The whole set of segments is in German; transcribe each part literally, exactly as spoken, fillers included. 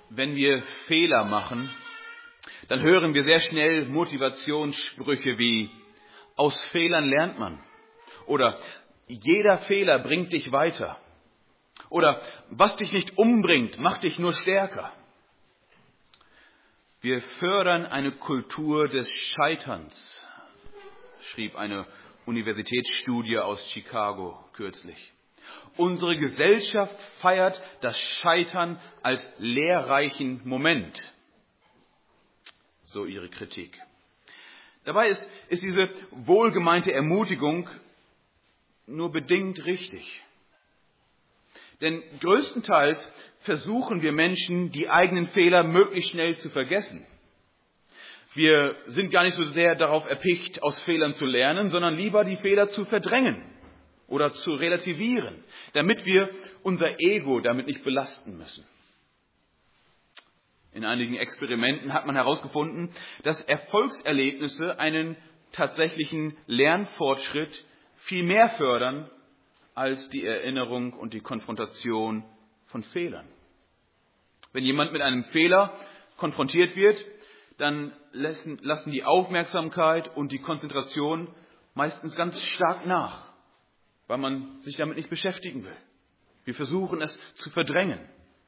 Wenn wir Fehler machen, dann hören wir sehr schnell Motivationssprüche wie aus Fehlern lernt man oder jeder Fehler bringt dich weiter oder was dich nicht umbringt, macht dich nur stärker. Wir fördern eine Kultur des Scheiterns, schrieb eine Universitätsstudie aus Chicago kürzlich. Unsere Gesellschaft feiert das Scheitern als lehrreichen Moment. So ihre Kritik. Dabei ist, ist diese wohlgemeinte Ermutigung nur bedingt richtig. Denn größtenteils versuchen wir Menschen, die eigenen Fehler möglichst schnell zu vergessen. Wir sind gar nicht so sehr darauf erpicht, aus Fehlern zu lernen, sondern lieber die Fehler zu verdrängen oder zu relativieren, damit wir unser Ego damit nicht belasten müssen. In einigen Experimenten hat man herausgefunden, dass Erfolgserlebnisse einen tatsächlichen Lernfortschritt viel mehr fördern als die Erinnerung und die Konfrontation von Fehlern. Wenn jemand mit einem Fehler konfrontiert wird, dann lassen, lassen die Aufmerksamkeit und die Konzentration meistens ganz stark nach, weil man sich damit nicht beschäftigen will. Wir versuchen es zu verdrängen.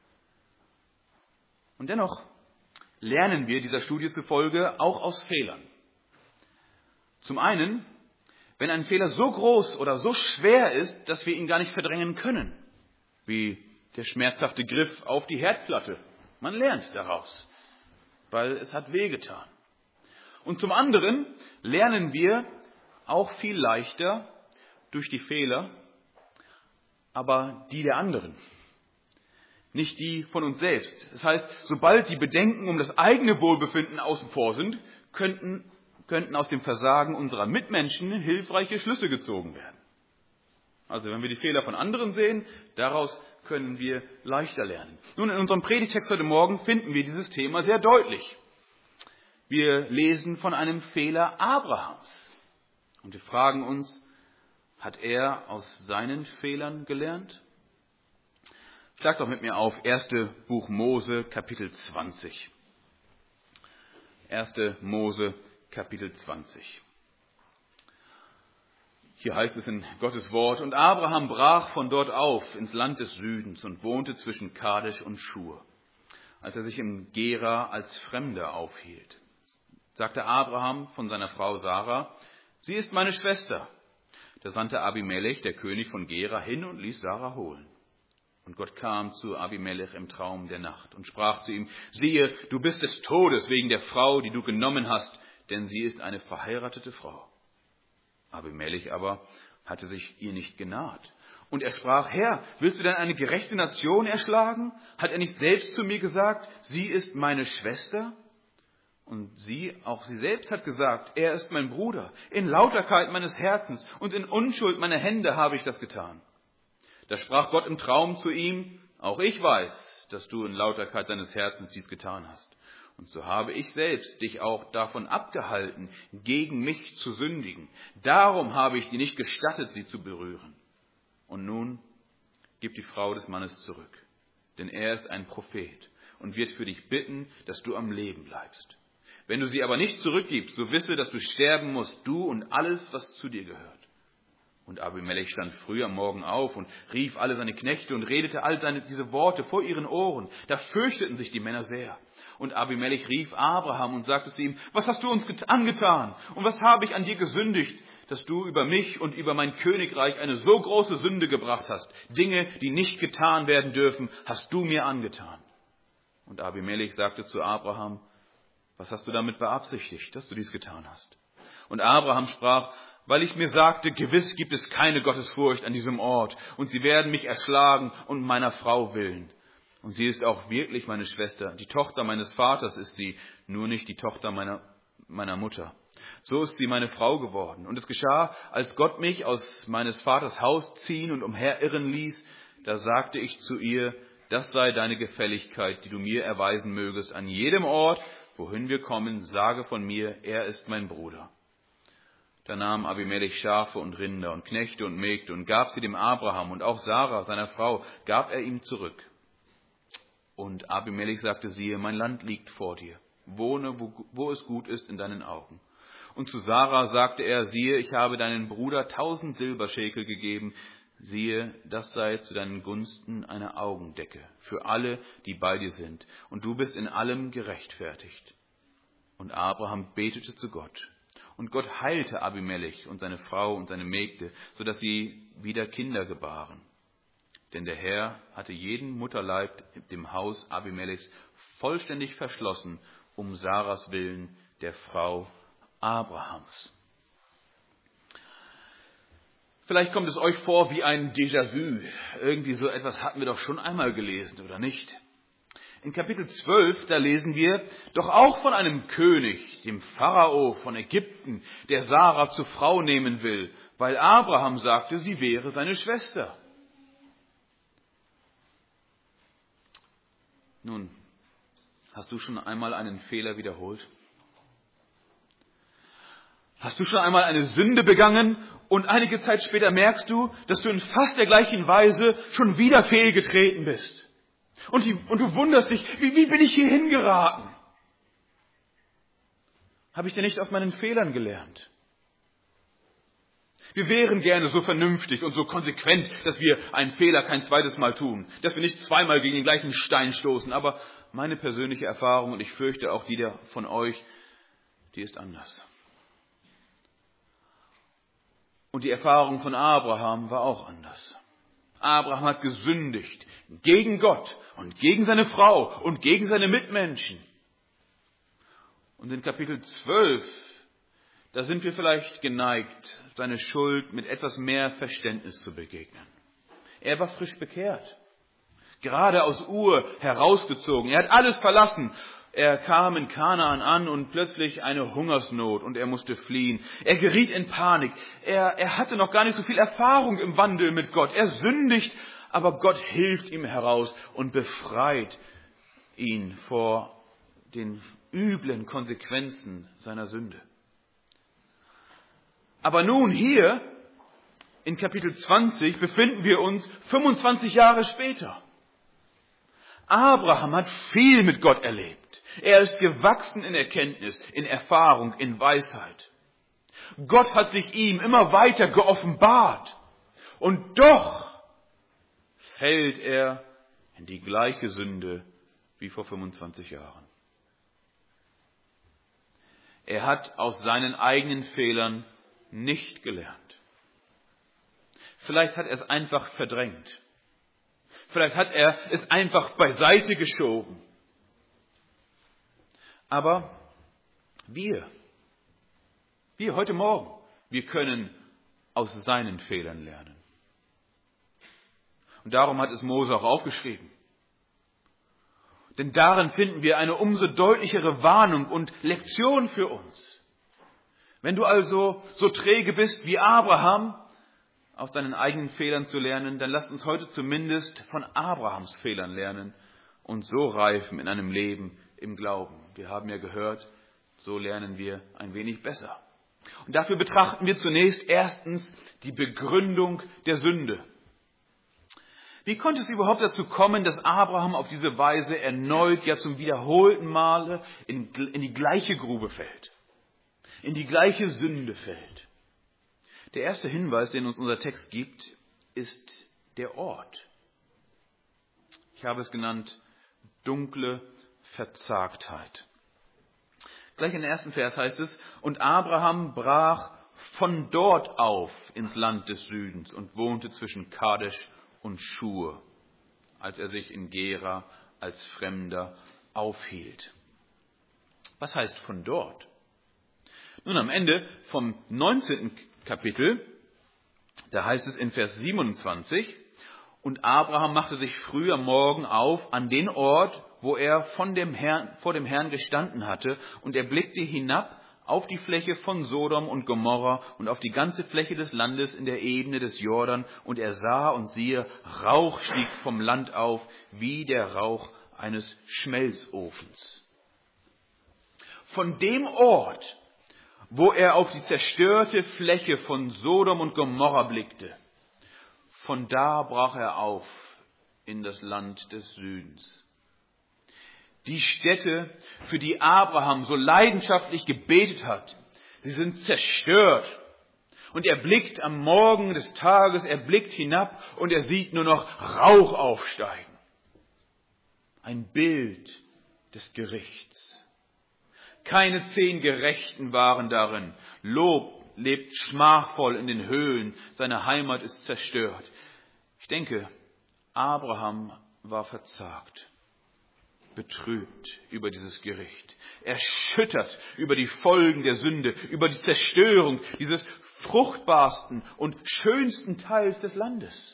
Und dennoch lernen wir dieser Studie zufolge auch aus Fehlern. Zum einen, wenn ein Fehler so groß oder so schwer ist, dass wir ihn gar nicht verdrängen können, wie der schmerzhafte Griff auf die Herdplatte. Man lernt daraus, weil es hat wehgetan. Und zum anderen lernen wir auch viel leichter durch die Fehler, aber die der anderen, nicht die von uns selbst. Das heißt, sobald die Bedenken um das eigene Wohlbefinden außen vor sind, könnten, könnten aus dem Versagen unserer Mitmenschen hilfreiche Schlüsse gezogen werden. Also wenn wir die Fehler von anderen sehen, daraus können wir leichter lernen. Nun, in unserem Predigtext heute Morgen finden wir dieses Thema sehr deutlich. Wir lesen von einem Fehler Abrahams. Und wir fragen uns, hat er aus seinen Fehlern gelernt? Schlag doch mit mir auf erste Buch Mose, Kapitel zwanzig. erste Mose, Kapitel zwanzig. Hier heißt es in Gottes Wort, und Abraham brach von dort auf ins Land des Südens und wohnte zwischen Kadesh und Schur. Als er sich in Gera als Fremder aufhielt, sagte Abraham von seiner Frau Sarah, sie ist meine Schwester. Da sandte Abimelech, der König von Gera, hin und ließ Sarah holen. Und Gott kam zu Abimelech im Traum der Nacht und sprach zu ihm, siehe, du bist des Todes wegen der Frau, die du genommen hast, denn sie ist eine verheiratete Frau. Abimelech aber hatte sich ihr nicht genaht. Und er sprach, Herr, willst du denn eine gerechte Nation erschlagen? Hat er nicht selbst zu mir gesagt, sie ist meine Schwester? Und sie, auch sie selbst hat gesagt, er ist mein Bruder. In Lauterkeit meines Herzens und in Unschuld meiner Hände habe ich das getan. Da sprach Gott im Traum zu ihm, auch ich weiß, dass du in Lauterkeit deines Herzens dies getan hast. Und so habe ich selbst dich auch davon abgehalten, gegen mich zu sündigen. Darum habe ich dir nicht gestattet, sie zu berühren. Und nun gib die Frau des Mannes zurück, denn er ist ein Prophet und wird für dich bitten, dass du am Leben bleibst. Wenn du sie aber nicht zurückgibst, so wisse, dass du sterben musst, du und alles, was zu dir gehört. Und Abimelech stand früh am Morgen auf und rief alle seine Knechte und redete all seine, diese Worte vor ihren Ohren. Da fürchteten sich die Männer sehr. Und Abimelech rief Abraham und sagte zu ihm, was hast du uns angetan? Und was habe ich an dir gesündigt, dass du über mich und über mein Königreich eine so große Sünde gebracht hast? Dinge, die nicht getan werden dürfen, hast du mir angetan. Und Abimelech sagte zu Abraham, was hast du damit beabsichtigt, dass du dies getan hast? Und Abraham sprach, weil ich mir sagte, gewiss gibt es keine Gottesfurcht an diesem Ort, und sie werden mich erschlagen um meiner Frau willen. Und sie ist auch wirklich meine Schwester. Die Tochter meines Vaters ist sie, nur nicht die Tochter meiner, meiner Mutter. So ist sie meine Frau geworden. Und es geschah, als Gott mich aus meines Vaters Haus ziehen und umherirren ließ, da sagte ich zu ihr, das sei deine Gefälligkeit, die du mir erweisen mögest. An jedem Ort, wohin wir kommen, sage von mir, er ist mein Bruder. Da nahm Abimelech Schafe und Rinder und Knechte und Mägde und gab sie dem Abraham, und auch Sarah, seiner Frau, gab er ihm zurück. Und Abimelech sagte, siehe, mein Land liegt vor dir. Wohne, wo, wo es gut ist in deinen Augen. Und zu Sarah sagte er, siehe, ich habe deinen Bruder tausend Silberschekel gegeben. Siehe, das sei zu deinen Gunsten eine Augendecke für alle, die bei dir sind. Und du bist in allem gerechtfertigt. Und Abraham betete zu Gott. Und Gott heilte Abimelech und seine Frau und seine Mägde, sodass sie wieder Kinder gebaren. Denn der Herr hatte jeden Mutterleib dem Haus Abimelechs vollständig verschlossen, um Sarahs willen, der Frau Abrahams. Vielleicht kommt es euch vor wie ein Déjà-vu. Irgendwie so etwas hatten wir doch schon einmal gelesen, oder nicht? In Kapitel zwölf, da lesen wir doch auch von einem König, dem Pharao von Ägypten, der Sarah zur Frau nehmen will, weil Abraham sagte, sie wäre seine Schwester. Nun, hast du schon einmal einen Fehler wiederholt? Hast du schon einmal eine Sünde begangen und einige Zeit später merkst du, dass du in fast der gleichen Weise schon wieder fehlgetreten bist? Und, die, und du wunderst dich, wie, wie bin ich hier hingeraten? Habe ich denn nicht aus meinen Fehlern gelernt? Wir wären gerne so vernünftig und so konsequent, dass wir einen Fehler kein zweites Mal tun, dass wir nicht zweimal gegen den gleichen Stein stoßen. Aber meine persönliche Erfahrung, und ich fürchte auch die der von euch, die ist anders. Und die Erfahrung von Abraham war auch anders. Abraham hat gesündigt gegen Gott und gegen seine Frau und gegen seine Mitmenschen. Und in Kapitel zwölf, da sind wir vielleicht geneigt, seine Schuld mit etwas mehr Verständnis zu begegnen. Er war frisch bekehrt, gerade aus Ur herausgezogen. Er hat alles verlassen. Er kam in Kanaan an und plötzlich eine Hungersnot und er musste fliehen. Er geriet in Panik. Er, er hatte noch gar nicht so viel Erfahrung im Wandel mit Gott. Er sündigt, aber Gott hilft ihm heraus und befreit ihn vor den üblen Konsequenzen seiner Sünde. Aber nun hier in Kapitel zwanzig befinden wir uns fünfundzwanzig Jahre später. Abraham hat viel mit Gott erlebt. Er ist gewachsen in Erkenntnis, in Erfahrung, in Weisheit. Gott hat sich ihm immer weiter geoffenbart. Und doch fällt er in die gleiche Sünde wie vor fünfundzwanzig Jahren. Er hat aus seinen eigenen Fehlern nicht gelernt. Vielleicht hat er es einfach verdrängt. Vielleicht hat er es einfach beiseite geschoben. Aber wir, wir heute Morgen, wir können aus seinen Fehlern lernen. Und darum hat es Mose auch aufgeschrieben. Denn darin finden wir eine umso deutlichere Warnung und Lektion für uns. Wenn du also so träge bist wie Abraham, aus deinen eigenen Fehlern zu lernen, dann lasst uns heute zumindest von Abrahams Fehlern lernen und so reifen in einem Leben im Glauben. Wir haben ja gehört, so lernen wir ein wenig besser. Und dafür betrachten wir zunächst erstens die Begründung der Sünde. Wie konnte es überhaupt dazu kommen, dass Abraham auf diese Weise erneut, ja zum wiederholten Male in, in die gleiche Grube fällt, in die gleiche Sünde fällt? Der erste Hinweis, den uns unser Text gibt, ist der Ort. Ich habe es genannt, dunkle Verzagtheit. Gleich im ersten Vers heißt es, und Abraham brach von dort auf ins Land des Südens und wohnte zwischen Kadesh und Schur, als er sich in Gera als Fremder aufhielt. Was heißt von dort? Nun, am Ende vom neunzehnten Kapitel, da heißt es in Vers siebenundzwanzig, und Abraham machte sich früh am Morgen auf an den Ort, wo er von dem Herrn, vor dem Herrn gestanden hatte, und er blickte hinab auf die Fläche von Sodom und Gomorra und auf die ganze Fläche des Landes in der Ebene des Jordan, und er sah und siehe, Rauch stieg vom Land auf, wie der Rauch eines Schmelzofens. Von dem Ort, wo er auf die zerstörte Fläche von Sodom und Gomorra blickte, von da brach er auf in das Land des Südens. Die Städte, für die Abraham so leidenschaftlich gebetet hat, sie sind zerstört. Und er blickt am Morgen des Tages, er blickt hinab und er sieht nur noch Rauch aufsteigen. Ein Bild des Gerichts. Keine zehn Gerechten waren darin. Lob lebt schmachvoll in den Höhen, seine Heimat ist zerstört. Ich denke, Abraham war verzagt, betrübt über dieses Gericht, erschüttert über die Folgen der Sünde, über die Zerstörung dieses fruchtbarsten und schönsten Teils des Landes.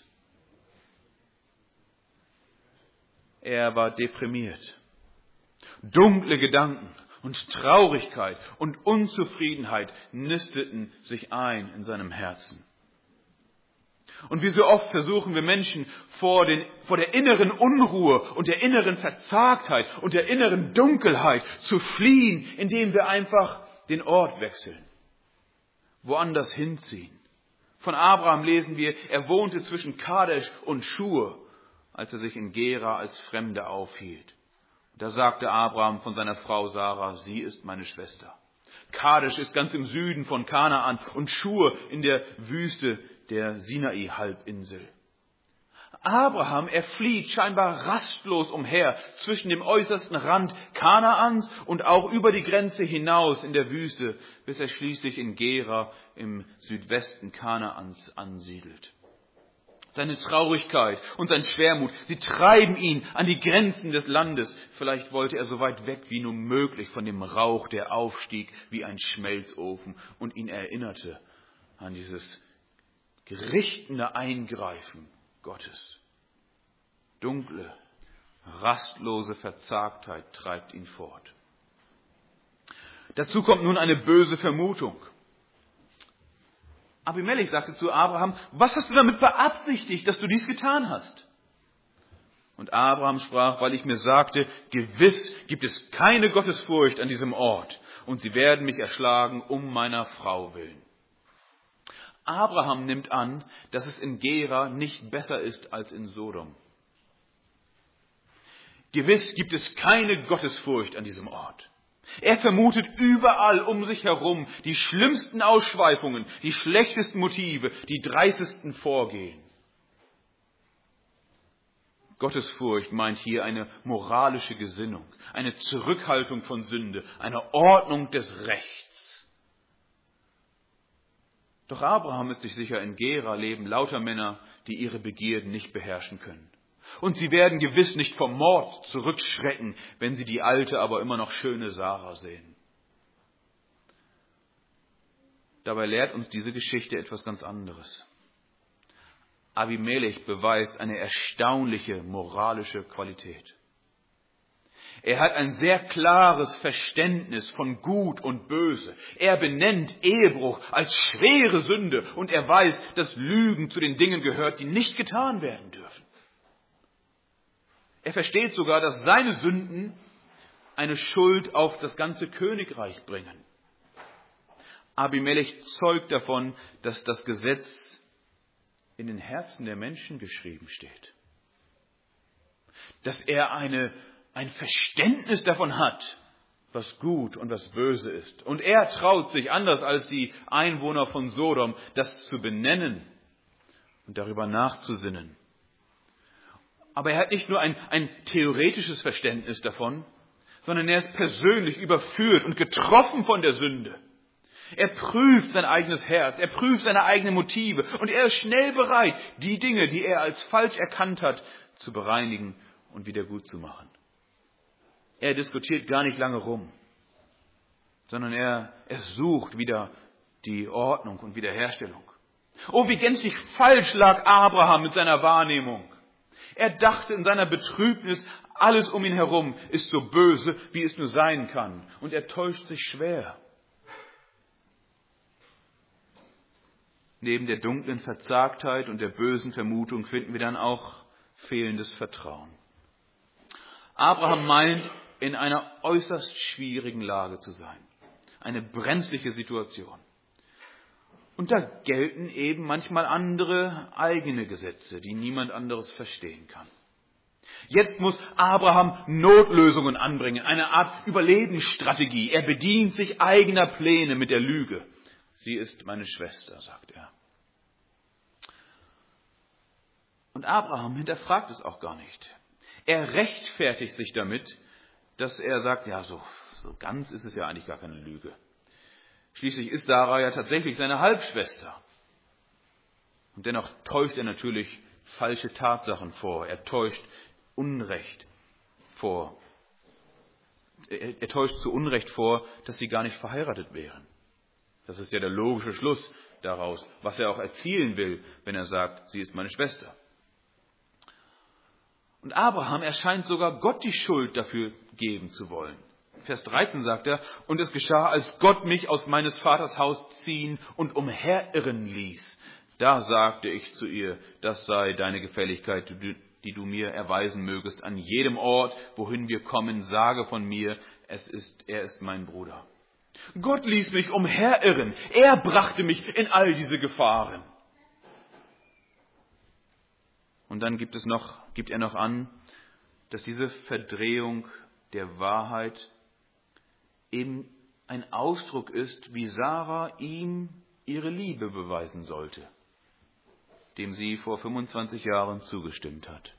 Er war deprimiert. Dunkle Gedanken und Traurigkeit und Unzufriedenheit nisteten sich ein in seinem Herzen. Und wie so oft versuchen wir Menschen vor, den, vor der inneren Unruhe und der inneren Verzagtheit und der inneren Dunkelheit zu fliehen, indem wir einfach den Ort wechseln, woanders hinziehen. Von Abraham lesen wir, er wohnte zwischen Kadesh und Schur, als er sich in Gera als Fremder aufhielt. Da sagte Abraham von seiner Frau Sarah, sie ist meine Schwester. Kadesh ist ganz im Süden von Kanaan und Schur in der Wüste der Sinai-Halbinsel. Abraham, er flieht scheinbar rastlos umher zwischen dem äußersten Rand Kanaans und auch über die Grenze hinaus in der Wüste, bis er schließlich in Gera im Südwesten Kanaans ansiedelt. Seine Traurigkeit und sein Schwermut, sie treiben ihn an die Grenzen des Landes. Vielleicht wollte er so weit weg wie nur möglich von dem Rauch, der aufstieg wie ein Schmelzofen und ihn erinnerte an dieses gerichtende Eingreifen Gottes. Dunkle, rastlose Verzagtheit treibt ihn fort. Dazu kommt nun eine böse Vermutung. Abimelech sagte zu Abraham, was hast du damit beabsichtigt, dass du dies getan hast? Und Abraham sprach, weil ich mir sagte, gewiss gibt es keine Gottesfurcht an diesem Ort und sie werden mich erschlagen um meiner Frau willen. Abraham nimmt an, dass es in Gera nicht besser ist als in Sodom. Gewiss gibt es keine Gottesfurcht an diesem Ort. Er vermutet überall um sich herum die schlimmsten Ausschweifungen, die schlechtesten Motive, die dreistesten Vorgehen. Gottesfurcht meint hier eine moralische Gesinnung, eine Zurückhaltung von Sünde, eine Ordnung des Rechts. Doch Abraham ist sich sicher, in Gera leben lauter Männer, die ihre Begierden nicht beherrschen können. Und sie werden gewiss nicht vom Mord zurückschrecken, wenn sie die alte, aber immer noch schöne Sarah sehen. Dabei lehrt uns diese Geschichte etwas ganz anderes. Abimelech beweist eine erstaunliche moralische Qualität. Er hat ein sehr klares Verständnis von Gut und Böse. Er benennt Ehebruch als schwere Sünde und er weiß, dass Lügen zu den Dingen gehört, die nicht getan werden dürfen. Er versteht sogar, dass seine Sünden eine Schuld auf das ganze Königreich bringen. Abimelech zeugt davon, dass das Gesetz in den Herzen der Menschen geschrieben steht. Dass er eine, ein Verständnis davon hat, was gut und was böse ist. Und er traut sich, anders als die Einwohner von Sodom, das zu benennen und darüber nachzusinnen. Aber er hat nicht nur ein, ein theoretisches Verständnis davon, sondern er ist persönlich überführt und getroffen von der Sünde. Er prüft sein eigenes Herz, er prüft seine eigenen Motive und er ist schnell bereit, die Dinge, die er als falsch erkannt hat, zu bereinigen und wieder gut zu machen. Er diskutiert gar nicht lange rum, sondern er, er sucht wieder die Ordnung und Wiederherstellung. Oh, wie gänzlich falsch lag Abraham mit seiner Wahrnehmung. Er dachte in seiner Betrübnis, alles um ihn herum ist so böse, wie es nur sein kann. Und er täuscht sich schwer. Neben der dunklen Verzagtheit und der bösen Vermutung finden wir dann auch fehlendes Vertrauen. Abraham meint, in einer äußerst schwierigen Lage zu sein. Eine brenzliche Situation. Und da gelten eben manchmal andere eigene Gesetze, die niemand anderes verstehen kann. Jetzt muss Abraham Notlösungen anbringen, eine Art Überlebensstrategie. Er bedient sich eigener Pläne mit der Lüge. Sie ist meine Schwester, sagt er. Und Abraham hinterfragt es auch gar nicht. Er rechtfertigt sich damit, dass er sagt, ja, so, so ganz ist es ja eigentlich gar keine Lüge. Schließlich ist Sarah ja tatsächlich seine Halbschwester. Und dennoch täuscht er natürlich falsche Tatsachen vor. Er täuscht Unrecht vor. Er, er täuscht zu Unrecht vor, dass sie gar nicht verheiratet wären. Das ist ja der logische Schluss daraus, was er auch erzielen will, wenn er sagt, sie ist meine Schwester. Und Abraham erscheint sogar Gott die Schuld dafür geben zu wollen. Vers dreizehn sagt er, und es geschah, als Gott mich aus meines Vaters Haus ziehen und umherirren ließ. Da sagte ich zu ihr, das sei deine Gefälligkeit, die du mir erweisen mögest. An jedem Ort, wohin wir kommen, sage von mir, es ist, er ist mein Bruder. Gott ließ mich umherirren. Er brachte mich in all diese Gefahren. Und dann gibt es noch, gibt er noch an, dass diese Verdrehung der Wahrheit eben ein Ausdruck ist, wie Sarah ihm ihre Liebe beweisen sollte, dem sie vor fünfundzwanzig Jahren zugestimmt hat.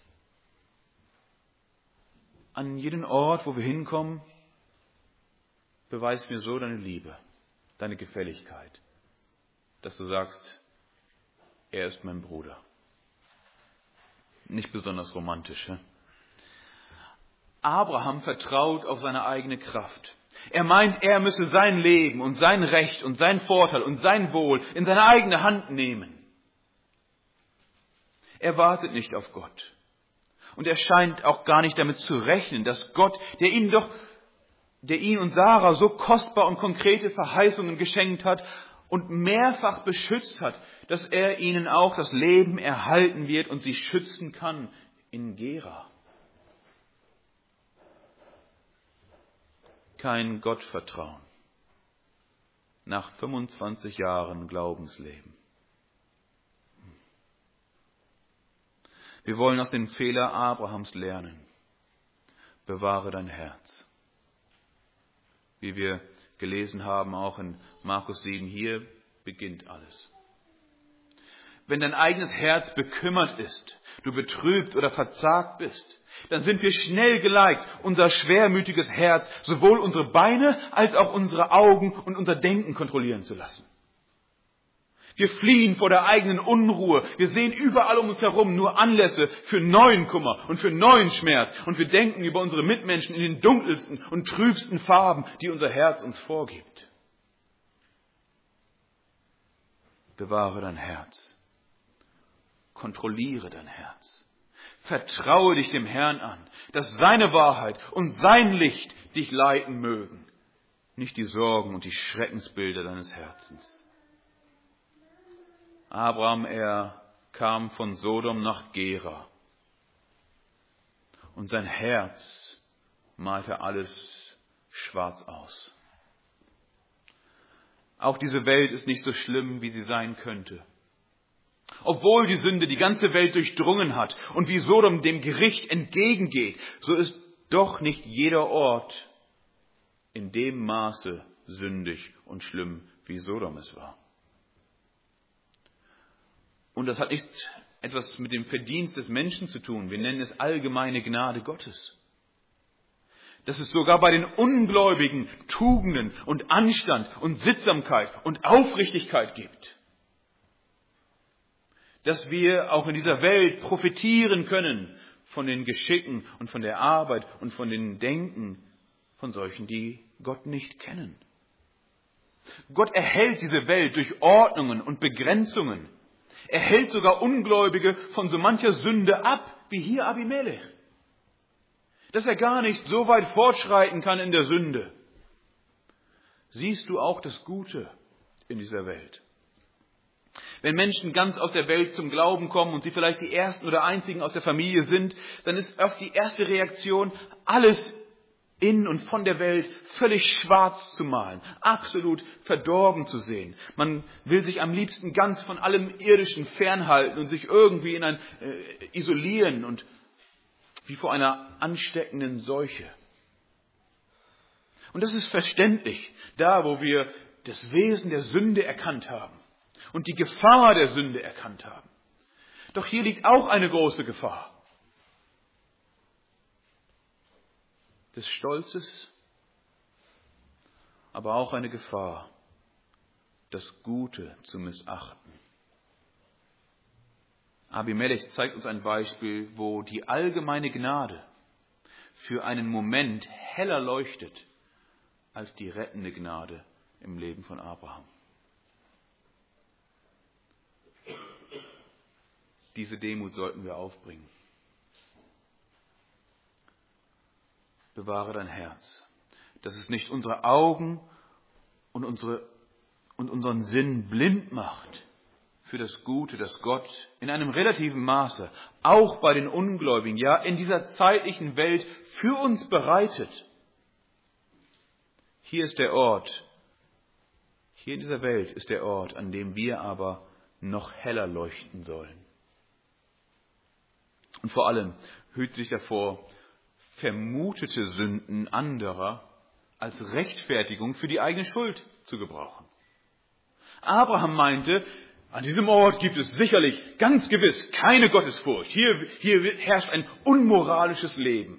An jeden Ort, wo wir hinkommen, beweis mir so deine Liebe, deine Gefälligkeit, dass du sagst, er ist mein Bruder. Nicht besonders romantisch. He? Abraham vertraut auf seine eigene Kraft. Er meint, er müsse sein Leben und sein Recht und sein Vorteil und sein Wohl in seine eigene Hand nehmen. Er wartet nicht auf Gott. Und er scheint auch gar nicht damit zu rechnen, dass Gott, der ihn doch, der ihn und Sarah so kostbar und konkrete Verheißungen geschenkt hat und mehrfach beschützt hat, dass er ihnen auch das Leben erhalten wird und sie schützen kann in Gera. Kein Gottvertrauen nach fünfundzwanzig Jahren Glaubensleben. Wir wollen aus den Fehlern Abrahams lernen. Bewahre dein Herz. Wie wir gelesen haben, auch in Markus sieben, hier beginnt alles. Wenn dein eigenes Herz bekümmert ist, du betrübt oder verzagt bist, dann sind wir schnell geneigt, unser schwermütiges Herz, sowohl unsere Beine als auch unsere Augen und unser Denken kontrollieren zu lassen. Wir fliehen vor der eigenen Unruhe. Wir sehen überall um uns herum nur Anlässe für neuen Kummer und für neuen Schmerz. Und wir denken über unsere Mitmenschen in den dunkelsten und trübsten Farben, die unser Herz uns vorgibt. Bewahre dein Herz. Kontrolliere dein Herz. Vertraue dich dem Herrn an, dass seine Wahrheit und sein Licht dich leiten mögen. Nicht die Sorgen und die Schreckensbilder deines Herzens. Abraham, er kam von Sodom nach Gera. Und sein Herz malte alles schwarz aus. Auch diese Welt ist nicht so schlimm, wie sie sein könnte. Obwohl die Sünde die ganze Welt durchdrungen hat und wie Sodom dem Gericht entgegengeht, so ist doch nicht jeder Ort in dem Maße sündig und schlimm, wie Sodom es war. Und das hat nicht etwas mit dem Verdienst des Menschen zu tun. Wir nennen es allgemeine Gnade Gottes. Dass es sogar bei den Ungläubigen Tugenden und Anstand und Sittsamkeit und Aufrichtigkeit gibt. Dass wir auch in dieser Welt profitieren können von den Geschicken und von der Arbeit und von den Denken von solchen, die Gott nicht kennen. Gott erhält diese Welt durch Ordnungen und Begrenzungen. Er hält sogar Ungläubige von so mancher Sünde ab, wie hier Abimelech. Dass er gar nicht so weit fortschreiten kann in der Sünde. Siehst du auch das Gute in dieser Welt? Wenn Menschen ganz aus der Welt zum Glauben kommen und sie vielleicht die ersten oder einzigen aus der Familie sind, dann ist oft die erste Reaktion, alles in und von der Welt völlig schwarz zu malen, absolut verdorben zu sehen. Man will sich am liebsten ganz von allem Irdischen fernhalten und sich irgendwie in ein, äh, isolieren und wie vor einer ansteckenden Seuche. Und das ist verständlich, da wo wir das Wesen der Sünde erkannt haben und die Gefahr der Sünde erkannt haben. Doch hier liegt auch eine große Gefahr des Stolzes, aber auch eine Gefahr, das Gute zu missachten. Abimelech zeigt uns ein Beispiel, wo die allgemeine Gnade für einen Moment heller leuchtet als die rettende Gnade im Leben von Abraham. Diese Demut sollten wir aufbringen. Bewahre dein Herz, dass es nicht unsere Augen und, unsere, und unseren Sinn blind macht für das Gute, das Gott in einem relativen Maße, auch bei den Ungläubigen, ja in dieser zeitlichen Welt für uns bereitet. Hier ist der Ort, hier in dieser Welt ist der Ort, an dem wir aber noch heller leuchten sollen. Und vor allem hüte dich davor, vermutete Sünden anderer als Rechtfertigung für die eigene Schuld zu gebrauchen. Abraham meinte, an diesem Ort gibt es sicherlich ganz gewiss keine Gottesfurcht. Hier, hier herrscht ein unmoralisches Leben.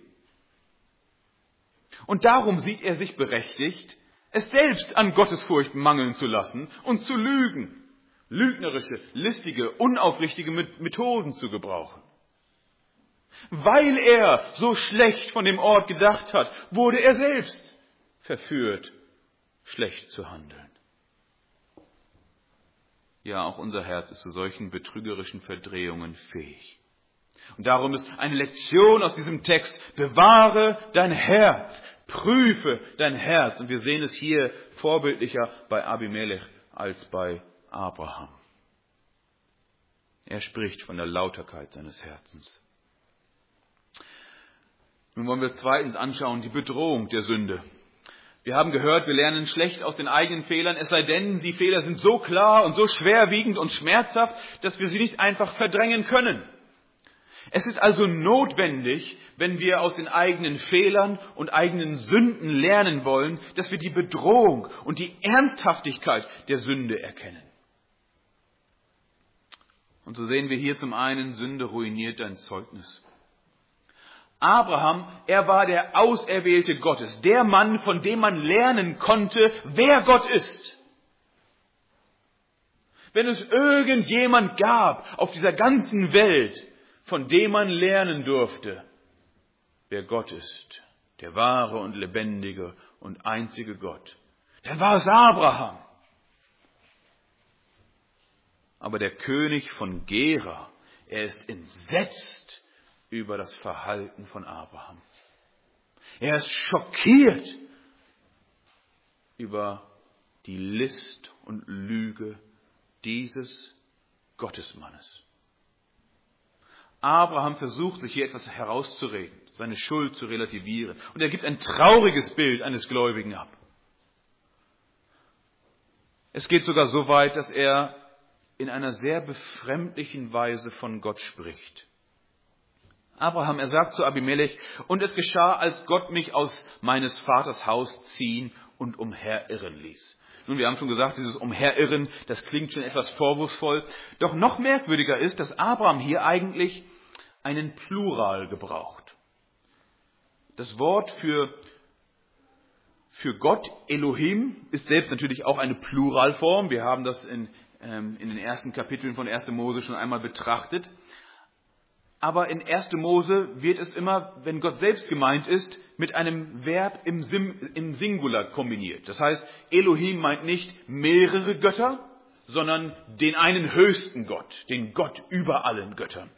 Und darum sieht er sich berechtigt, es selbst an Gottesfurcht mangeln zu lassen und zu lügen, lügnerische, listige, unaufrichtige Methoden zu gebrauchen. Weil er so schlecht von dem Ort gedacht hat, wurde er selbst verführt, schlecht zu handeln. Ja, auch unser Herz ist zu solchen betrügerischen Verdrehungen fähig. Und darum ist eine Lektion aus diesem Text: Bewahre dein Herz, prüfe dein Herz. Und wir sehen es hier vorbildlicher bei Abimelech als bei Abraham. Er spricht von der Lauterkeit seines Herzens. Nun wollen wir zweitens anschauen die Bedrohung der Sünde. Wir haben gehört, wir lernen schlecht aus den eigenen Fehlern, es sei denn, die Fehler sind so klar und so schwerwiegend und schmerzhaft, dass wir sie nicht einfach verdrängen können. Es ist also notwendig, wenn wir aus den eigenen Fehlern und eigenen Sünden lernen wollen, dass wir die Bedrohung und die Ernsthaftigkeit der Sünde erkennen. Und so sehen wir hier zum einen, Sünde ruiniert dein Zeugnis. Abraham, er war der Auserwählte Gottes, der Mann, von dem man lernen konnte, wer Gott ist. Wenn es irgendjemand gab auf dieser ganzen Welt, von dem man lernen durfte, wer Gott ist, der wahre und lebendige und einzige Gott, dann war es Abraham. Aber der König von Gera, er ist entsetzt über das Verhalten von Abraham. Er ist schockiert über die List und Lüge dieses Gottesmannes. Abraham versucht, sich hier etwas herauszureden, seine Schuld zu relativieren. Und er gibt ein trauriges Bild eines Gläubigen ab. Es geht sogar so weit, dass er in einer sehr befremdlichen Weise von Gott spricht. Abraham, er sagt zu Abimelech: Und es geschah, als Gott mich aus meines Vaters Haus ziehen und umherirren ließ. Nun, wir haben schon gesagt, dieses Umherirren, das klingt schon etwas vorwurfsvoll. Doch noch merkwürdiger ist, dass Abraham hier eigentlich einen Plural gebraucht. Das Wort für, für Gott, Elohim, ist selbst natürlich auch eine Pluralform. Wir haben das in, ähm, in den ersten Kapiteln von erster Mose schon einmal betrachtet. Aber in erster Mose wird es immer, wenn Gott selbst gemeint ist, mit einem Verb im, Sim, im Singular kombiniert. Das heißt, Elohim meint nicht mehrere Götter, sondern den einen höchsten Gott, den Gott über allen Göttern.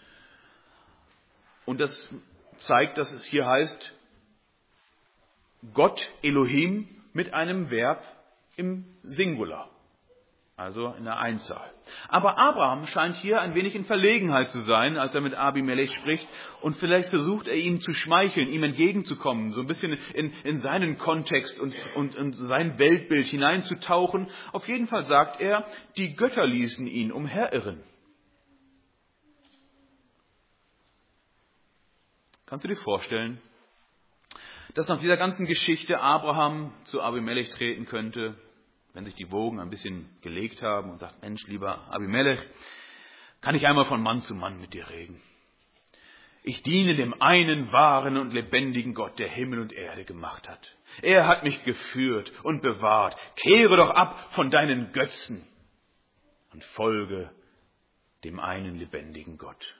Und das zeigt, dass es hier heißt, Gott, Elohim, mit einem Verb im Singular. Also in der Einzahl. Aber Abraham scheint hier ein wenig in Verlegenheit zu sein, als er mit Abimelech spricht. Und vielleicht versucht er ihm zu schmeicheln, ihm entgegenzukommen, so ein bisschen in, in seinen Kontext und, und in sein Weltbild hineinzutauchen. Auf jeden Fall sagt er, die Götter ließen ihn umherirren. Kannst du dir vorstellen, dass nach dieser ganzen Geschichte Abraham zu Abimelech treten könnte, wenn sich die Wogen ein bisschen gelegt haben und sagt, Mensch, lieber Abimelech, kann ich einmal von Mann zu Mann mit dir reden? Ich diene dem einen wahren und lebendigen Gott, der Himmel und Erde gemacht hat. Er hat mich geführt und bewahrt. Kehre doch ab von deinen Götzen und folge dem einen lebendigen Gott.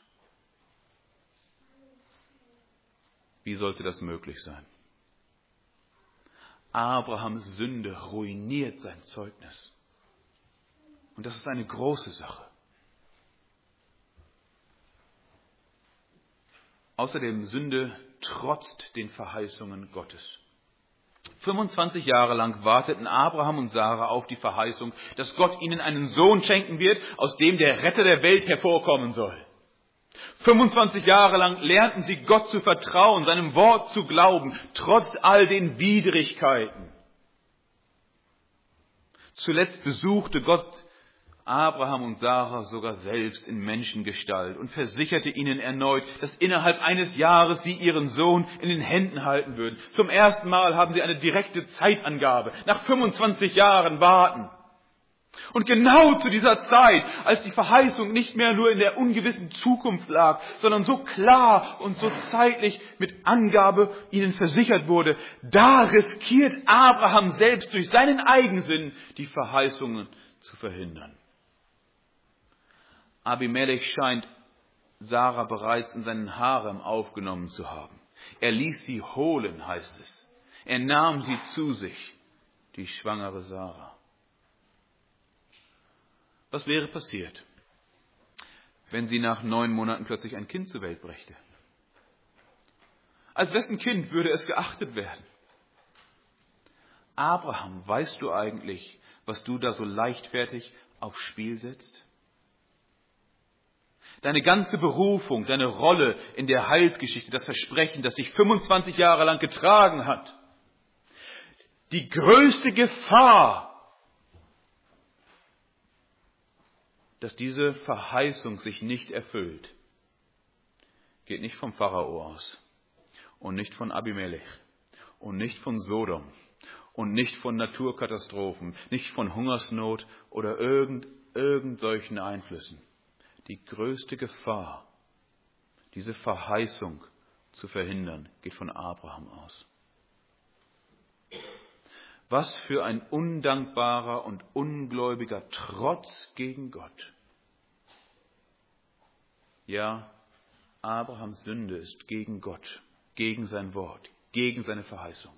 Wie sollte das möglich sein? Abrahams Sünde ruiniert sein Zeugnis. Und das ist eine große Sache. Außerdem, Sünde trotzt den Verheißungen Gottes. fünfundzwanzig Jahre lang warteten Abraham und Sarah auf die Verheißung, dass Gott ihnen einen Sohn schenken wird, aus dem der Retter der Welt hervorkommen soll. fünfundzwanzig Jahre lang lernten sie Gott zu vertrauen, seinem Wort zu glauben, trotz all den Widrigkeiten. Zuletzt besuchte Gott Abraham und Sarah sogar selbst in Menschengestalt und versicherte ihnen erneut, dass innerhalb eines Jahres sie ihren Sohn in den Händen halten würden. Zum ersten Mal haben sie eine direkte Zeitangabe. Nach fünfundzwanzig Jahren warten. Und genau zu dieser Zeit, als die Verheißung nicht mehr nur in der ungewissen Zukunft lag, sondern so klar und so zeitlich mit Angabe ihnen versichert wurde, da riskiert Abraham selbst durch seinen Eigensinn die Verheißungen zu verhindern. Abimelech scheint Sarah bereits in seinen Harem aufgenommen zu haben. Er ließ sie holen, heißt es. Er nahm sie zu sich, die schwangere Sarah. Was wäre passiert, wenn sie nach neun Monaten plötzlich ein Kind zur Welt brächte? Als wessen Kind würde es geachtet werden? Abraham, weißt du eigentlich, was du da so leichtfertig aufs Spiel setzt? Deine ganze Berufung, deine Rolle in der Heilsgeschichte, das Versprechen, das dich fünfundzwanzig Jahre lang getragen hat. Die größte Gefahr, dass diese Verheißung sich nicht erfüllt, geht nicht vom Pharao aus und nicht von Abimelech und nicht von Sodom und nicht von Naturkatastrophen, nicht von Hungersnot oder irgend, irgend solchen Einflüssen. Die größte Gefahr, diese Verheißung zu verhindern, geht von Abraham aus. Was für ein undankbarer und ungläubiger Trotz gegen Gott. Ja, Abrahams Sünde ist gegen Gott, gegen sein Wort, gegen seine Verheißung.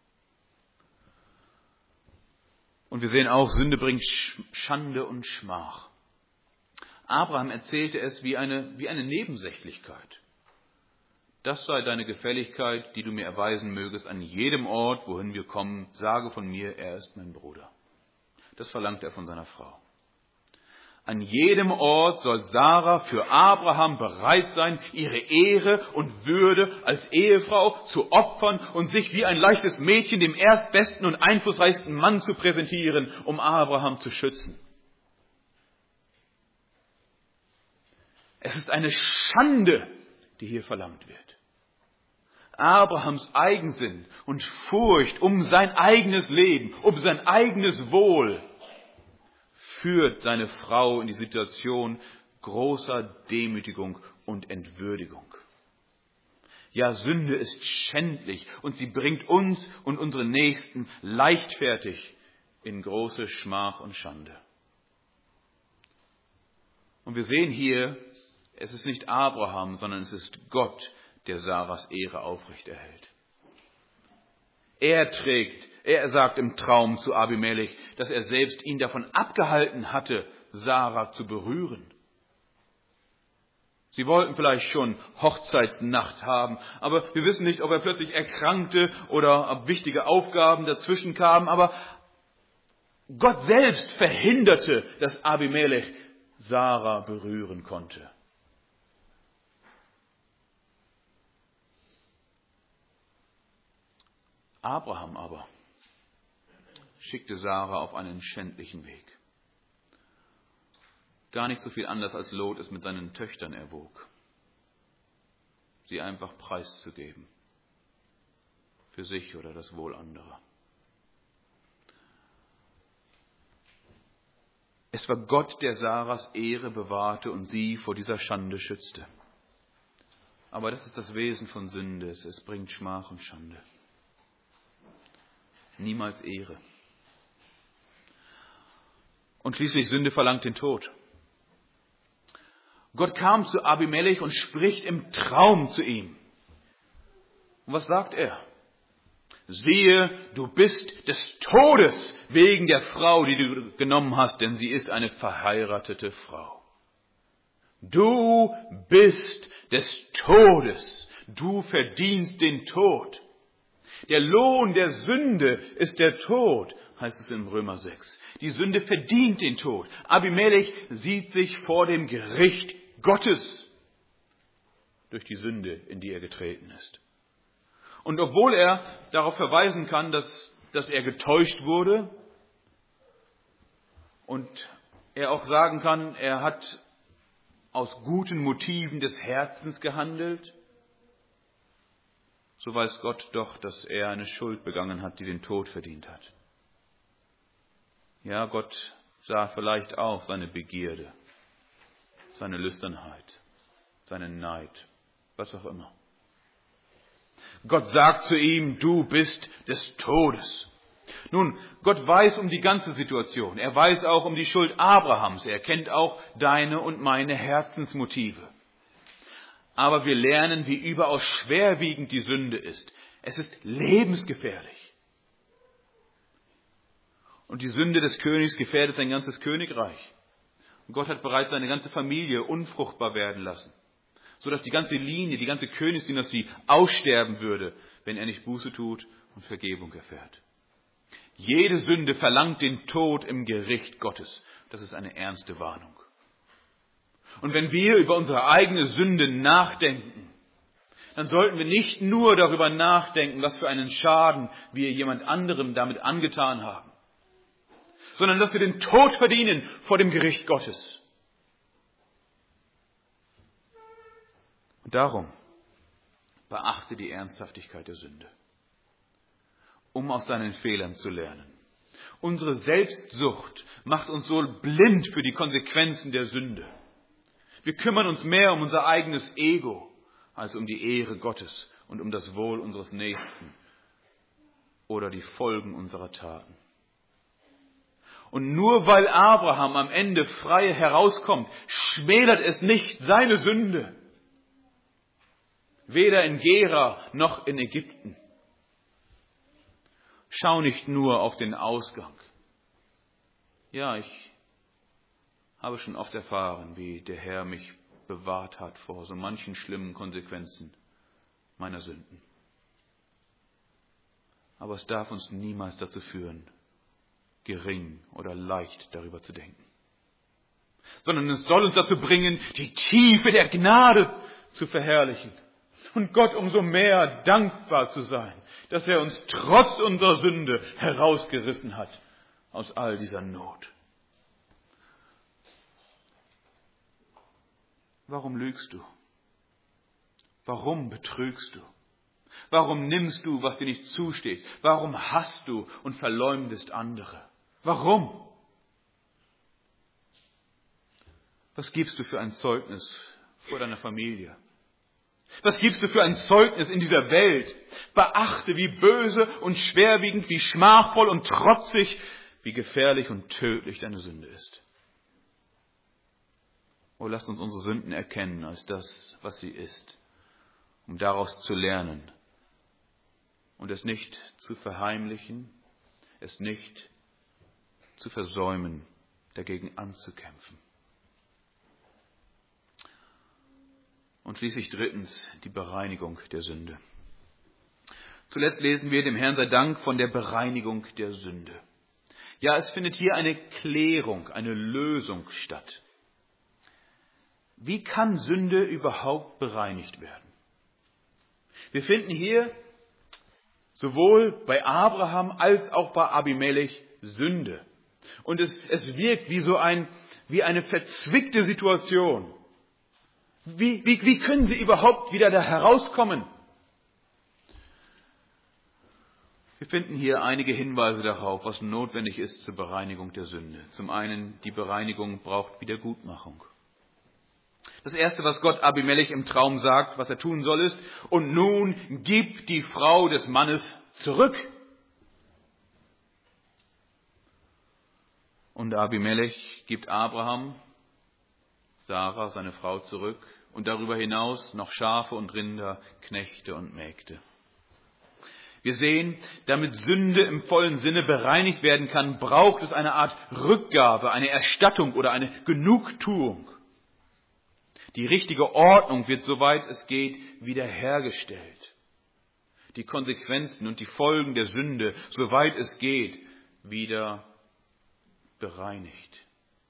Und wir sehen auch, Sünde bringt Schande und Schmach. Abraham erzählte es wie eine, wie eine Nebensächlichkeit. Das sei deine Gefälligkeit, die du mir erweisen mögest an jedem Ort, wohin wir kommen. Sage von mir, er ist mein Bruder. Das verlangt er von seiner Frau. An jedem Ort soll Sarah für Abraham bereit sein, ihre Ehre und Würde als Ehefrau zu opfern und sich wie ein leichtes Mädchen dem erstbesten und einflussreichsten Mann zu präsentieren, um Abraham zu schützen. Es ist eine Schande, die hier verlangt wird. Abrahams Eigensinn und Furcht um sein eigenes Leben, um sein eigenes Wohl, führt seine Frau in die Situation großer Demütigung und Entwürdigung. Ja, Sünde ist schändlich und sie bringt uns und unsere Nächsten leichtfertig in große Schmach und Schande. Und wir sehen hier, es ist nicht Abraham, sondern es ist Gott, der Sarahs Ehre aufrechterhält. Er trägt, er sagt im Traum zu Abimelech, dass er selbst ihn davon abgehalten hatte, Sarah zu berühren. Sie wollten vielleicht schon Hochzeitsnacht haben, aber wir wissen nicht, ob er plötzlich erkrankte oder ob wichtige Aufgaben dazwischen kamen, aber Gott selbst verhinderte, dass Abimelech Sarah berühren konnte. Abraham aber schickte Sarah auf einen schändlichen Weg. Gar nicht so viel anders als Lot es mit seinen Töchtern erwog. sie einfach preiszugeben. Für sich oder das Wohl anderer. Es war Gott, der Sarahs Ehre bewahrte und sie vor dieser Schande schützte. Aber das ist das Wesen von Sünde. Es bringt Schmach und Schande. Niemals Ehre. Und schließlich Sünde verlangt den Tod. Gott kam zu Abimelech und spricht im Traum zu ihm. Und was sagt er? Siehe, du bist des Todes wegen der Frau, die du genommen hast, denn sie ist eine verheiratete Frau. Du bist des Todes. Du verdienst den Tod. Der Lohn der Sünde ist der Tod, heißt es in Römer sechs. Die Sünde verdient den Tod. Abimelech sieht sich vor dem Gericht Gottes durch die Sünde, in die er getreten ist. Und obwohl er darauf verweisen kann, dass, dass er getäuscht wurde und er auch sagen kann, er hat aus guten Motiven des Herzens gehandelt, so weiß Gott doch, dass er eine Schuld begangen hat, die den Tod verdient hat. Ja, Gott sah vielleicht auch seine Begierde, seine Lüsternheit, seinen Neid, was auch immer. Gott sagt zu ihm, du bist des Todes. Nun, Gott weiß um die ganze Situation. Er weiß auch um die Schuld Abrahams. Er kennt auch deine und meine Herzensmotive. Aber wir lernen, wie überaus schwerwiegend die Sünde ist. Es ist lebensgefährlich. Und die Sünde des Königs gefährdet sein ganzes Königreich. Und Gott hat bereits seine ganze Familie unfruchtbar werden lassen, sodass die ganze Linie, die ganze Königsdynastie aussterben würde, wenn er nicht Buße tut und Vergebung erfährt. Jede Sünde verlangt den Tod im Gericht Gottes. Das ist eine ernste Warnung. Und wenn wir über unsere eigene Sünde nachdenken, dann sollten wir nicht nur darüber nachdenken, was für einen Schaden wir jemand anderem damit angetan haben, sondern dass wir den Tod verdienen vor dem Gericht Gottes. Und darum beachte die Ernsthaftigkeit der Sünde, um aus deinen Fehlern zu lernen. Unsere Selbstsucht macht uns so blind für die Konsequenzen der Sünde. Wir kümmern uns mehr um unser eigenes Ego als um die Ehre Gottes und um das Wohl unseres Nächsten oder die Folgen unserer Taten. Und nur weil Abraham am Ende frei herauskommt, schmälert es nicht seine Sünde. Weder in Gera noch in Ägypten. Schau nicht nur auf den Ausgang. Ja, ich habe schon oft erfahren, wie der Herr mich bewahrt hat vor so manchen schlimmen Konsequenzen meiner Sünden. Aber es darf uns niemals dazu führen, gering oder leicht darüber zu denken. Sondern es soll uns dazu bringen, die Tiefe der Gnade zu verherrlichen. Und Gott umso mehr dankbar zu sein, dass er uns trotz unserer Sünde herausgerissen hat aus all dieser Not. Warum lügst du? Warum betrügst du? Warum nimmst du, was dir nicht zusteht? Warum hasst du und verleumdest andere? Warum? Was gibst du für ein Zeugnis vor deiner Familie? Was gibst du für ein Zeugnis in dieser Welt? Beachte, wie böse und schwerwiegend, wie schmachvoll und trotzig, wie gefährlich und tödlich deine Sünde ist. Oh, lasst uns unsere Sünden erkennen als das, was sie ist, um daraus zu lernen und es nicht zu verheimlichen, es nicht zu versäumen, dagegen anzukämpfen. Und schließlich drittens die Bereinigung der Sünde. Zuletzt lesen wir, dem Herrn sei Dank, von der Bereinigung der Sünde. Ja, es findet hier eine Klärung, eine Lösung statt. Wie kann Sünde überhaupt bereinigt werden? Wir finden hier sowohl bei Abraham als auch bei Abimelech Sünde. Und es, es wirkt wie so ein, wie eine verzwickte Situation. Wie, wie, wie können sie überhaupt wieder da herauskommen? Wir finden hier einige Hinweise darauf, was notwendig ist zur Bereinigung der Sünde. Zum einen, die Bereinigung braucht Wiedergutmachung. Das Erste, was Gott Abimelech im Traum sagt, was er tun soll, ist: Und nun gib die Frau des Mannes zurück. Und Abimelech gibt Abraham, Sarah, seine Frau, zurück und darüber hinaus noch Schafe und Rinder, Knechte und Mägde. Wir sehen, damit Sünde im vollen Sinne bereinigt werden kann, braucht es eine Art Rückgabe, eine Erstattung oder eine Genugtuung. Die richtige Ordnung wird, soweit es geht, wiederhergestellt. Die Konsequenzen und die Folgen der Sünde, soweit es geht, wieder bereinigt.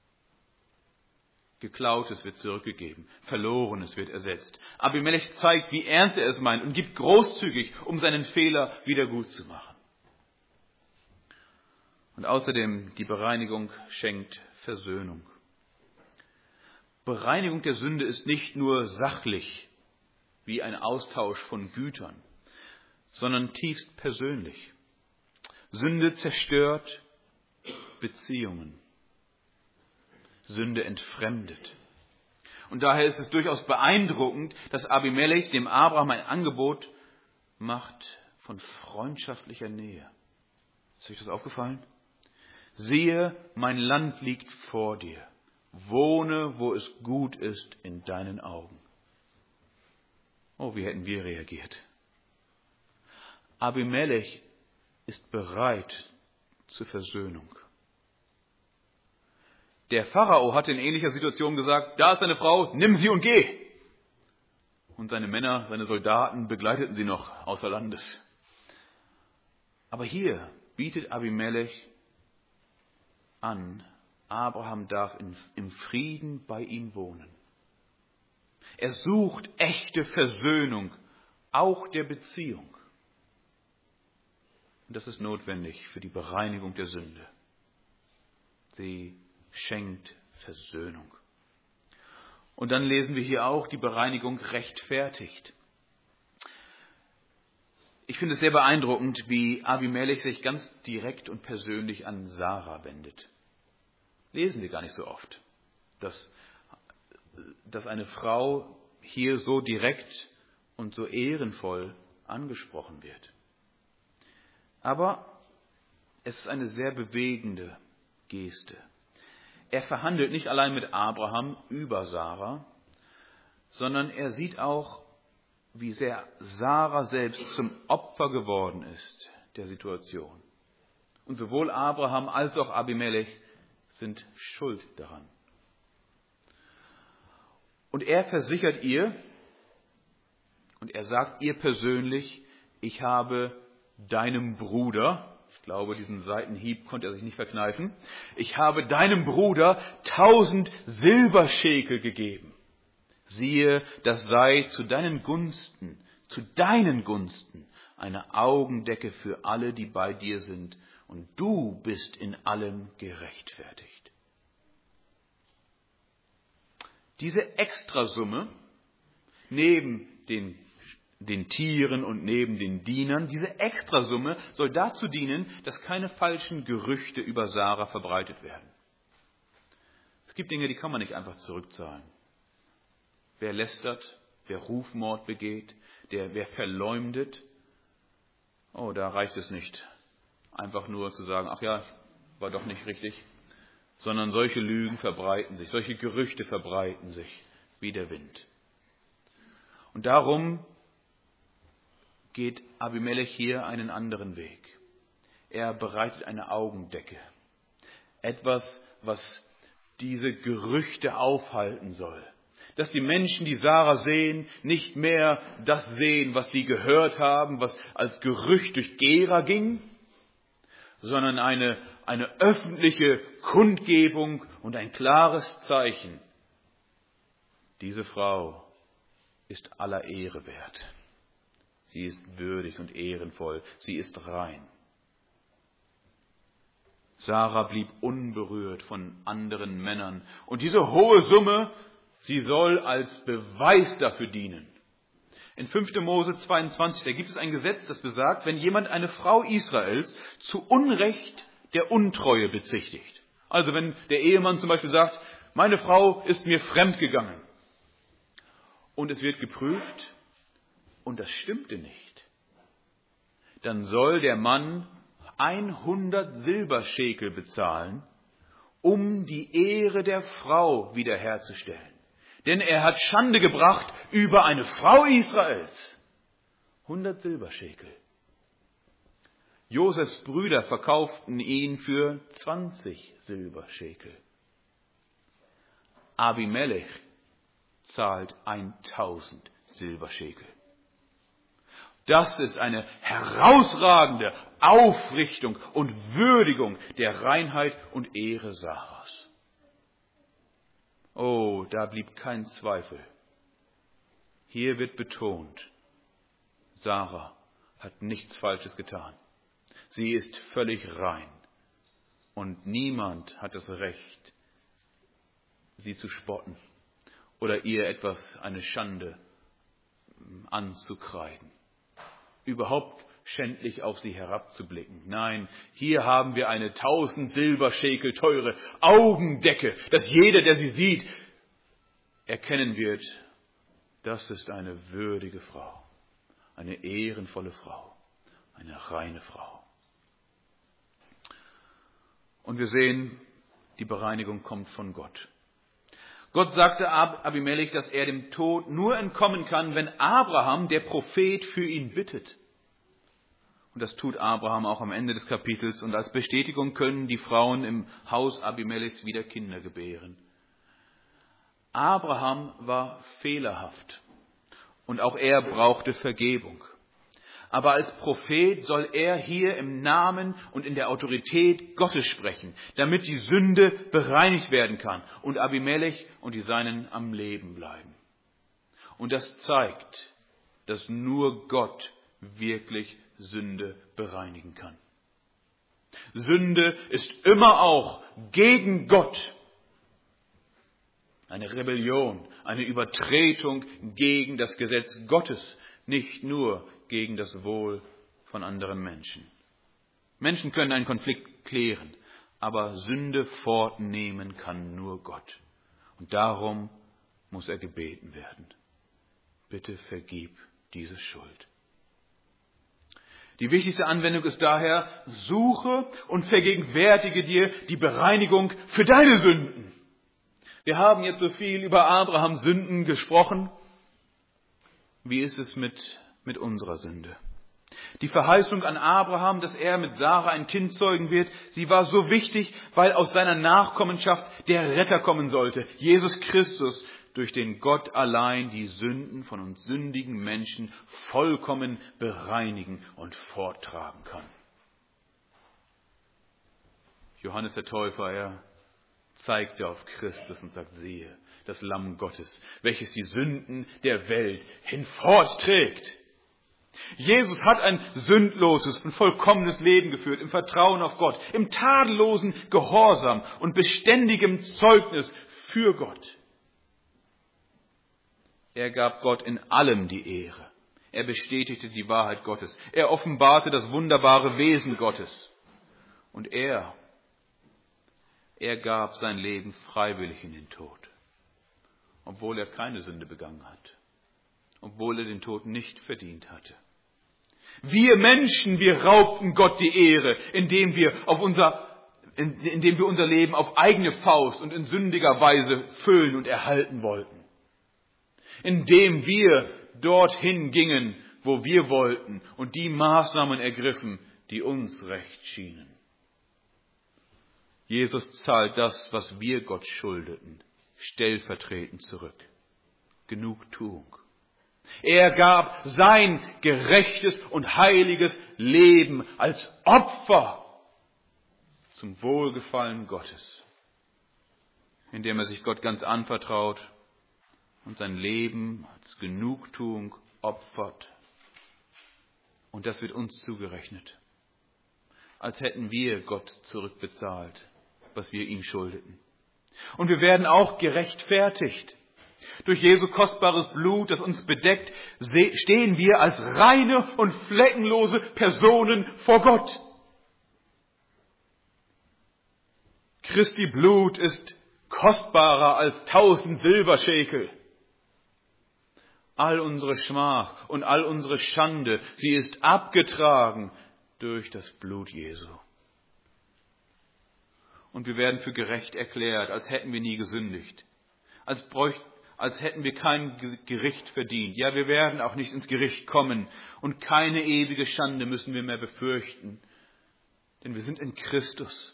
Geklautes wird zurückgegeben, Verlorenes wird ersetzt. Abimelech zeigt, wie ernst er es meint und gibt großzügig, um seinen Fehler wieder gut zu machen. Und außerdem, die Bereinigung schenkt Versöhnung. Bereinigung der Sünde ist nicht nur sachlich, wie ein Austausch von Gütern, sondern tiefst persönlich. Sünde zerstört Beziehungen. Sünde entfremdet. Und daher ist es durchaus beeindruckend, dass Abimelech dem Abraham ein Angebot macht von freundschaftlicher Nähe. Ist euch das aufgefallen? Siehe, mein Land liegt vor dir. Wohne, wo es gut ist in deinen Augen. Oh, wie hätten wir reagiert? Abimelech ist bereit zur Versöhnung. Der Pharao hat in ähnlicher Situation gesagt: Da ist deine Frau, nimm sie und geh. Und seine Männer, seine Soldaten begleiteten sie noch außer Landes. Aber hier bietet Abimelech an, Abraham darf in, im Frieden bei ihm wohnen. Er sucht echte Versöhnung, auch der Beziehung. Und das ist notwendig für die Bereinigung der Sünde. Sie schenkt Versöhnung. Und dann lesen wir hier auch, die Bereinigung rechtfertigt. Ich finde es sehr beeindruckend, wie Abimelech sich ganz direkt und persönlich an Sarah wendet. Lesen wir gar nicht so oft, dass, dass eine Frau hier so direkt und so ehrenvoll angesprochen wird. Aber es ist eine sehr bewegende Geste. Er verhandelt nicht allein mit Abraham über Sarah, sondern er sieht auch, wie sehr Sarah selbst zum Opfer geworden ist der Situation. Und sowohl Abraham als auch Abimelech sind schuld daran. Und er versichert ihr, und er sagt ihr persönlich: Ich habe deinem Bruder, ich glaube, diesen Seitenhieb konnte er sich nicht verkneifen, ich habe deinem Bruder tausend Silberschekel gegeben. Siehe, das sei zu deinen Gunsten, zu deinen Gunsten eine Augendecke für alle, die bei dir sind, und du bist in allem gerechtfertigt. Diese Extrasumme neben den, den Tieren und neben den Dienern, diese Extrasumme soll dazu dienen, dass keine falschen Gerüchte über Sarah verbreitet werden. Es gibt Dinge, die kann man nicht einfach zurückzahlen. Wer lästert, wer Rufmord begeht, der, wer verleumdet, oh, da reicht es nicht, einfach nur zu sagen: Ach ja, war doch nicht richtig. Sondern solche Lügen verbreiten sich, solche Gerüchte verbreiten sich wie der Wind. Und darum geht Abimelech hier einen anderen Weg. Er bereitet eine Augendecke. Etwas, was diese Gerüchte aufhalten soll. Dass die Menschen, die Sarah sehen, nicht mehr das sehen, was sie gehört haben, was als Gerücht durch Gera ging, sondern eine, eine öffentliche Kundgebung und ein klares Zeichen. Diese Frau ist aller Ehre wert. Sie ist würdig und ehrenvoll. Sie ist rein. Sarah blieb unberührt von anderen Männern. Und diese hohe Summe Sie soll als Beweis dafür dienen. In fünfter Mose zweiundzwanzig, da gibt es ein Gesetz, das besagt, wenn jemand eine Frau Israels zu Unrecht der Untreue bezichtigt. Also wenn der Ehemann zum Beispiel sagt, meine Frau ist mir fremdgegangen. Und es wird geprüft und das stimmte nicht. Dann soll der Mann hundert Silberschekel bezahlen, um die Ehre der Frau wiederherzustellen. Denn er hat Schande gebracht über eine Frau Israels. hundert Silberschekel. Josefs Brüder verkauften ihn für zwanzig Silberschekel. Abimelech zahlt tausend Silberschekel. Das ist eine herausragende Aufrichtung und Würdigung der Reinheit und Ehre Sarahs. Oh, da blieb kein Zweifel. Hier wird betont, Sarah hat nichts Falsches getan. Sie ist völlig rein. Und niemand hat das Recht, sie zu spotten oder ihr etwas, eine Schande anzukreiden. Überhaupt schändlich auf sie herabzublicken. Nein, hier haben wir eine tausend Silberschekel teure Augendecke, dass jeder, der sie sieht, erkennen wird, das ist eine würdige Frau, eine ehrenvolle Frau, eine reine Frau. Und wir sehen, die Bereinigung kommt von Gott. Gott sagte Abimelech, dass er dem Tod nur entkommen kann, wenn Abraham, der Prophet, für ihn bittet. Und das tut Abraham auch am Ende des Kapitels. Und als Bestätigung können die Frauen im Haus Abimelechs wieder Kinder gebären. Abraham war fehlerhaft und auch er brauchte Vergebung. Aber als Prophet soll er hier im Namen und in der Autorität Gottes sprechen, damit die Sünde bereinigt werden kann und Abimelech und die Seinen am Leben bleiben. Und das zeigt, dass nur Gott wirklich Sünde bereinigen kann. Sünde ist immer auch gegen Gott eine Rebellion, eine Übertretung gegen das Gesetz Gottes, nicht nur gegen das Wohl von anderen Menschen. Menschen können einen Konflikt klären, aber Sünde fortnehmen kann nur Gott. Und darum muss er gebeten werden. Bitte vergib diese Schuld. Die wichtigste Anwendung ist daher, suche und vergegenwärtige dir die Bereinigung für deine Sünden. Wir haben jetzt so viel über Abrahams Sünden gesprochen. Wie ist es mit, mit unserer Sünde? Die Verheißung an Abraham, dass er mit Sarah ein Kind zeugen wird, sie war so wichtig, weil aus seiner Nachkommenschaft der Retter kommen sollte, Jesus Christus, durch den Gott allein die Sünden von uns sündigen Menschen vollkommen bereinigen und forttragen kann. Johannes der Täufer, er zeigte auf Christus und sagt, siehe, das Lamm Gottes, welches die Sünden der Welt hinfortträgt. Jesus hat ein sündloses und vollkommenes Leben geführt, im Vertrauen auf Gott, im tadellosen Gehorsam und beständigem Zeugnis für Gott. Er gab Gott in allem die Ehre. Er bestätigte die Wahrheit Gottes. Er offenbarte das wunderbare Wesen Gottes. Und er, er gab sein Leben freiwillig in den Tod, obwohl er keine Sünde begangen hat, obwohl er den Tod nicht verdient hatte. Wir Menschen, wir raubten Gott die Ehre, indem wir auf unser, indem wir unser Leben auf eigene Faust und in sündiger Weise füllen und erhalten wollten. Indem wir dorthin gingen, wo wir wollten und die Maßnahmen ergriffen, die uns recht schienen. Jesus zahlt das, was wir Gott schuldeten, stellvertretend zurück. Genugtuung. Er gab sein gerechtes und heiliges Leben als Opfer zum Wohlgefallen Gottes, indem er sich Gott ganz anvertraut und sein Leben als Genugtuung opfert. Und das wird uns zugerechnet, als hätten wir Gott zurückbezahlt, was wir ihm schuldeten. Und wir werden auch gerechtfertigt. Durch Jesu kostbares Blut, das uns bedeckt, stehen wir als reine und fleckenlose Personen vor Gott. Christi Blut ist kostbarer als tausend Silberschekel. All unsere Schmach und all unsere Schande, sie ist abgetragen durch das Blut Jesu. Und wir werden für gerecht erklärt, als hätten wir nie gesündigt, als bräuchten als hätten wir kein Gericht verdient. Ja, wir werden auch nicht ins Gericht kommen und keine ewige Schande müssen wir mehr befürchten, denn wir sind in Christus.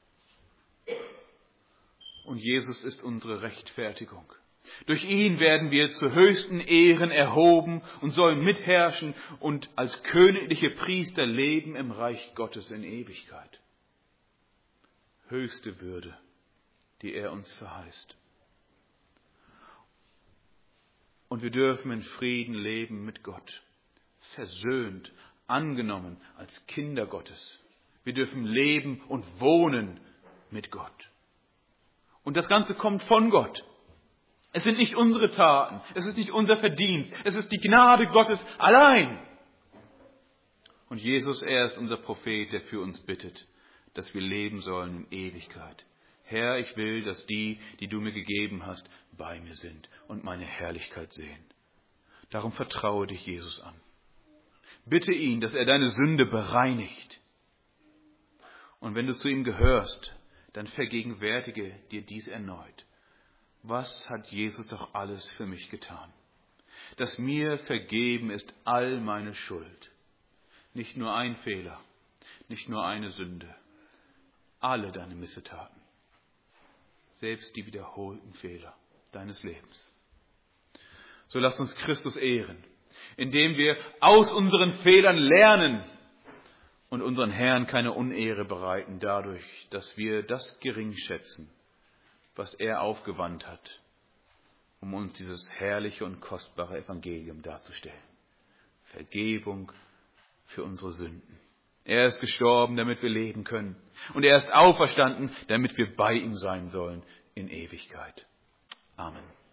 Und Jesus ist unsere Rechtfertigung. Durch ihn werden wir zu höchsten Ehren erhoben und sollen mitherrschen und als königliche Priester leben im Reich Gottes in Ewigkeit. Höchste Würde, die er uns verheißt. Und wir dürfen in Frieden leben mit Gott, versöhnt, angenommen als Kinder Gottes. Wir dürfen leben und wohnen mit Gott. Und das Ganze kommt von Gott. Es sind nicht unsere Taten, es ist nicht unser Verdienst, es ist die Gnade Gottes allein. Und Jesus, er ist unser Prophet, der für uns bittet, dass wir leben sollen in Ewigkeit. Herr, ich will, dass die, die du mir gegeben hast, bei mir sind und meine Herrlichkeit sehen. Darum vertraue dich Jesus an. Bitte ihn, dass er deine Sünde bereinigt. Und wenn du zu ihm gehörst, dann vergegenwärtige dir dies erneut. Was hat Jesus doch alles für mich getan? Dass mir vergeben ist all meine Schuld. Nicht nur ein Fehler, nicht nur eine Sünde, alle deine Missetaten. Selbst die wiederholten Fehler deines Lebens. So lasst uns Christus ehren, indem wir aus unseren Fehlern lernen und unseren Herrn keine Unehre bereiten dadurch, dass wir das gering schätzen, was er aufgewandt hat, um uns dieses herrliche und kostbare Evangelium darzustellen. Vergebung für unsere Sünden. Er ist gestorben, damit wir leben können. Und er ist auferstanden, damit wir bei ihm sein sollen in Ewigkeit. Amen.